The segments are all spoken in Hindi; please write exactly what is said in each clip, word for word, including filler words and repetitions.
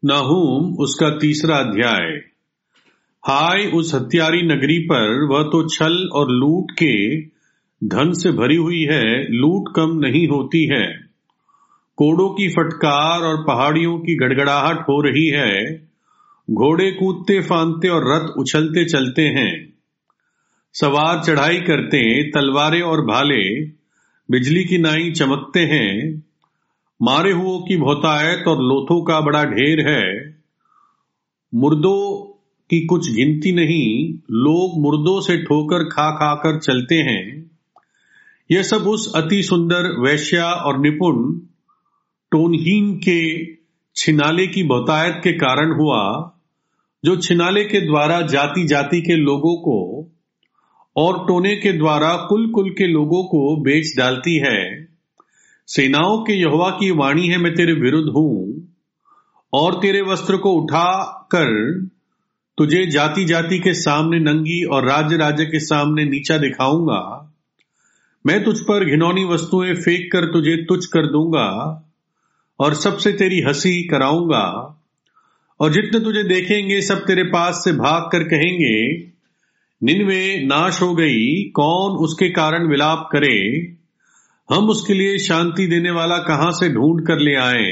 नाहूम उसका तीसरा अध्याय। हाय उस हत्यारी नगरी पर, वह तो छल और लूट के धन से भरी हुई है, लूट कम नहीं होती है। कोड़ों की फटकार और पहाड़ियों की गड़गड़ाहट हो रही है। घोड़े कूदते फांदते और रथ उछलते चलते हैं। सवार चढ़ाई करते, तलवारें और भाले बिजली की नाई चमकते हैं। मारे हुओं की बहुतायत और लोथों का बड़ा ढेर है। मुर्दों की कुछ गिनती नहीं, लोग मुर्दों से ठोकर खा खा कर चलते हैं। यह सब उस अति सुंदर वेश्या और निपुण टोनहीन के छिनाले की बहुतायत के कारण हुआ, जो छिनाले के द्वारा जाति जाति के लोगों को और टोने के द्वारा कुल कुल के लोगों को बेच डालती है। सेनाओं के यहोवा की वाणी है, मैं तेरे विरुद्ध हूं और तेरे वस्त्र को उठा कर तुझे जाति जाति के सामने नंगी और राज्य राज्य के सामने नीचा दिखाऊंगा। मैं तुझ पर घिनौनी वस्तुएं फेंक कर तुझे तुच्छ कर दूंगा और सबसे तेरी हंसी कराऊंगा। और जितने तुझे देखेंगे सब तेरे पास से भाग कर कहेंगे, निनवे नाश हो गई, कौन उसके कारण विलाप करे। हम उसके लिए शांति देने वाला कहां से ढूंढ कर ले आए।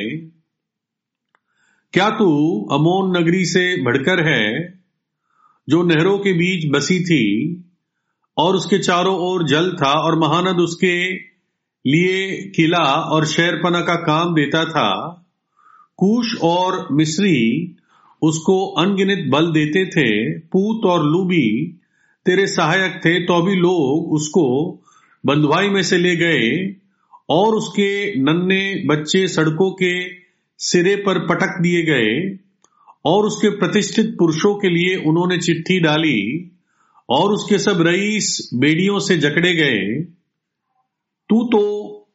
क्या तू अमोन नगरी से बढ़कर है, जो नहरों के बीच बसी थी और उसके चारों ओर जल था और महानद उसके लिए किला और शहरपना का काम देता था। कूश और मिस्री उसको अनगिनत बल देते थे। पूत और लूबी तेरे सहायक थे, तो भी लोग उसको बंधुआई में से ले गए और उसके नन्हे बच्चे सड़कों के सिरे पर पटक दिए गए और उसके प्रतिष्ठित पुरुषों के लिए उन्होंने चिट्ठी डाली और उसके सब रईस बेड़ियों से जकड़े गए। तू तो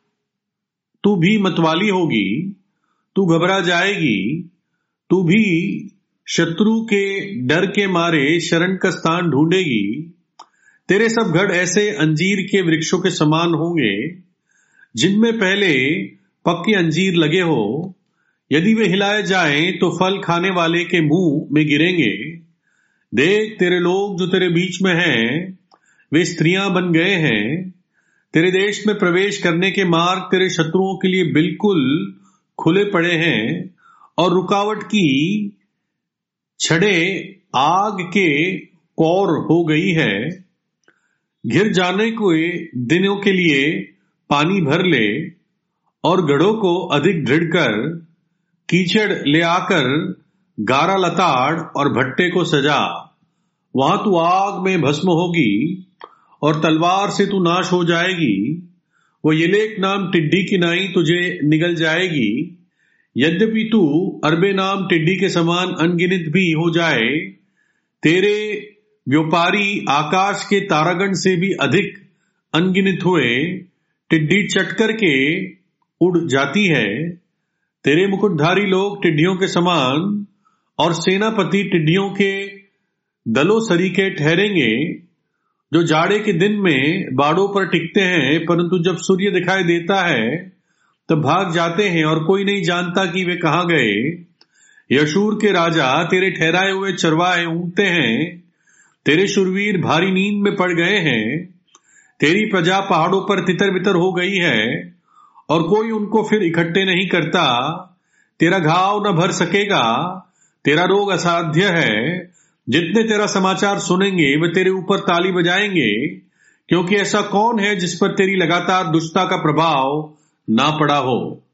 तू भी मतवाली होगी, तू घबरा जाएगी, तू भी शत्रु के डर के मारे शरण का स्थान ढूंढेगी। तेरे सब गढ़ ऐसे अंजीर के वृक्षों के समान होंगे, जिनमें पहले पक्के अंजीर लगे हो। यदि वे हिलाए जाएं तो फल खाने वाले के मुंह में गिरेंगे। देख, तेरे लोग जो तेरे बीच में हैं, वे स्त्रियां बन गए हैं। तेरे देश में प्रवेश करने के मार्ग तेरे शत्रुओं के लिए बिल्कुल खुले पड़े हैं और रुकावट की छड़े आग के कौर हो गई है। घिर जाने के दिनों के लिए पानी भर ले और गढ़ों को अधिक दृढ़ कर, कीचड़ ले आकर गारा लताड़ और भट्टे को सजा। वहां तू आग में भस्म होगी और तलवार से तू नाश हो जाएगी। वो येलेक नाम टिड्डी की नाई तुझे निगल जाएगी। यद्यपि तू अरबे नाम टिड्डी के समान अनगिनत भी हो जाए, तेरे व्यापारी आकाश के तारागण से भी अधिक अनगिनत हुए। टिड्डी चट करके उड़ जाती है। तेरे मुकुटधारी लोग टिड्डियों के समान और सेनापति टिड्डियों के दलों सरीके ठहरेंगे, जो जाड़े के दिन में बाड़ों पर टिकते हैं, परंतु जब सूर्य दिखाई देता है तब भाग जाते हैं और कोई नहीं जानता कि वे कहां गए। यशूर के राजा तेरे ठहराए हुए चरवाहे ऊँघते हैं। तेरे शूरवीर भारी नींद में पड़ गए हैं। तेरी प्रजा पहाड़ों पर तितर बितर हो गई है और कोई उनको फिर इकट्ठे नहीं करता। तेरा घाव न भर सकेगा, तेरा रोग असाध्य है। जितने तेरा समाचार सुनेंगे वे तेरे ऊपर ताली बजाएंगे, क्योंकि ऐसा कौन है जिस पर तेरी लगातार दुष्टता का प्रभाव ना पड़ा हो।